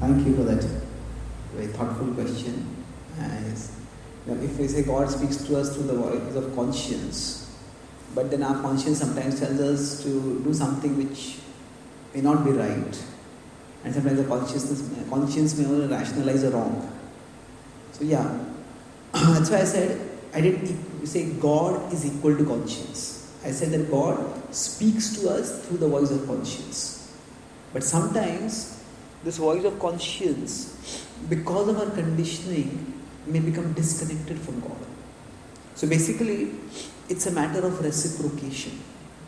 thank you for that very thoughtful question. If we say God speaks to us through the voice of conscience, but then our conscience sometimes tells us to do something which may not be right, and sometimes the conscience may only rationalize the wrong. So that's why I said I didn't say God is equal to conscience. I said that God speaks to us through the voice of conscience. But sometimes this voice of conscience, because of our conditioning, may become disconnected from God. So basically, it's a matter of reciprocation.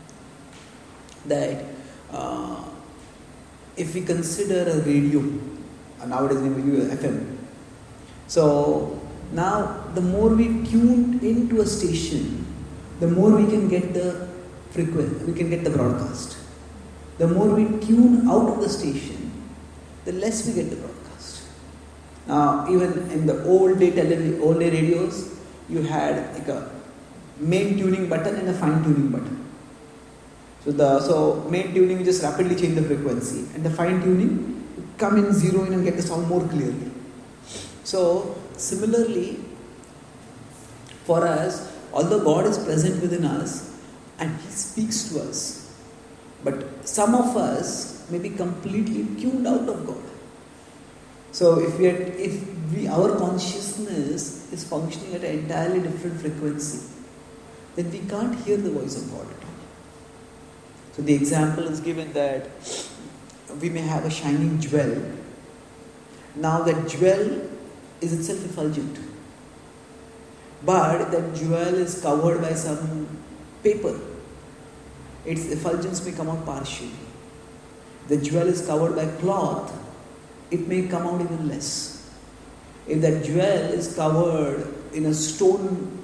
That if we consider a radio, nowadays we use FM. So now the more we tune into a station, the more we can get the frequency, we can get the broadcast. The more we tune out of the station, the less we get the broadcast. Now, even in the old day radios, you had like a main tuning button and a fine tuning button. So main tuning, you just rapidly change the frequency, and the fine tuning, you come in, zero in, and get the sound more clearly. So similarly, for us, although God is present within us and He speaks to us, but some of us may be completely tuned out of God. So if our consciousness is functioning at an entirely different frequency, then we can't hear the voice of God at all. So the example is given that we may have a shining jewel. Now that jewel is itself effulgent, but that jewel is covered by some paper. Its effulgence may come out partially. The jewel is covered by cloth, it may come out even less. If that jewel is covered in a stone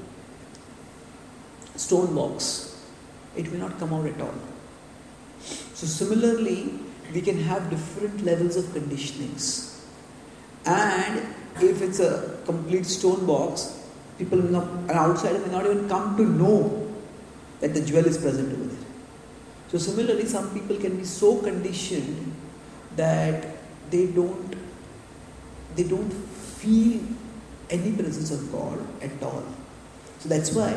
box, it may not come out at all. So similarly, we can have different levels of conditionings. And if it's a complete stone box, an outsider may not even come to know that the jewel is present over there. So similarly, some people can be so conditioned that they don't feel any presence of God at all. So that's why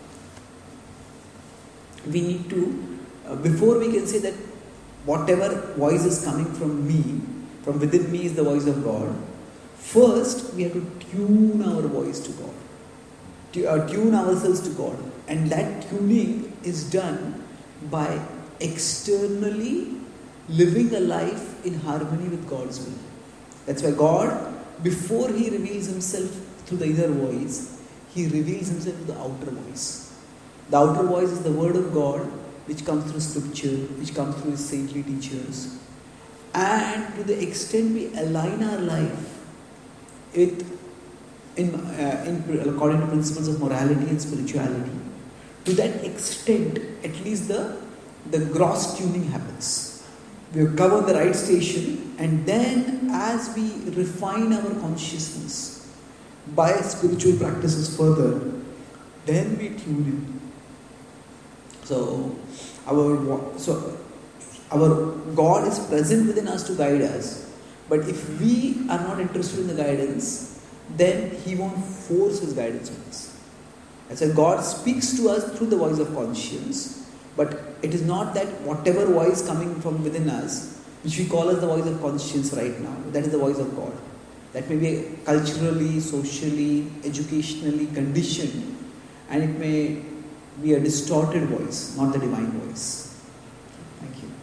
we need to, before we can say that whatever voice is coming from me, from within me is the voice of God, first we have to tune our voice to God, tune ourselves to God, and that tuning is done by externally living a life in harmony with God's will. That's why God, before He reveals Himself through the inner voice, He reveals Himself through the outer voice. The outer voice is the Word of God, which comes through Scripture, which comes through His saintly teachers. And to the extent we align our life according to principles of morality and spirituality, to that extent, at least the gross tuning happens. We have covered the right station, and then as we refine our consciousness by spiritual practices further, then we tune in. So our God is present within us to guide us, but if we are not interested in the guidance, then He won't force His guidance on us. That's why God speaks to us through the voice of conscience, but it is not that whatever voice coming from within us, which we call as the voice of conscience right now, that is the voice of God. That may be culturally, socially, educationally conditioned, and it may be a distorted voice, not the divine voice. Thank you.